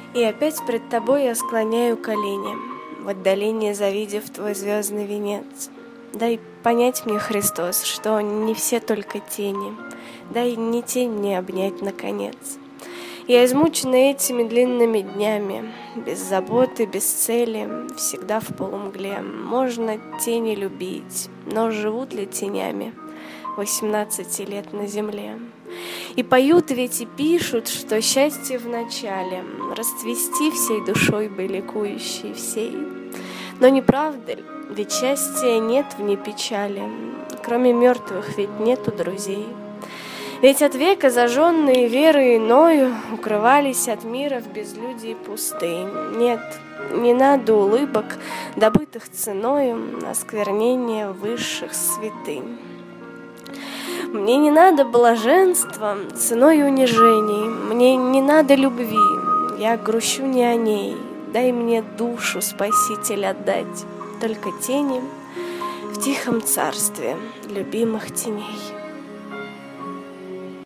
И опять пред тобой я склоняю колени, в отдалении завидев твой звездный венец. Дай понять мне, Христос, что не все только тени, дай не тень мне обнять наконец. Я измучена этими длинными днями, без заботы, без цели, всегда в полумгле. Можно тени любить, но живут ли тенями 18 лет на земле? И поют ведь и пишут, что счастье в начале, расцвести всей душой бы ликующей всей. Но не правда ли? Ведь счастья нет вне печали, кроме мертвых ведь нету друзей. Ведь от века зажженные верой иною укрывались от мира в безлюдии пустынь. Нет, не надо улыбок, добытых ценою осквернения высших святынь. Мне не надо блаженства ценой унижений, мне не надо любви, я грущу не о ней. Дай мне душу, Спаситель, отдать, только тени в тихом царстве любимых теней.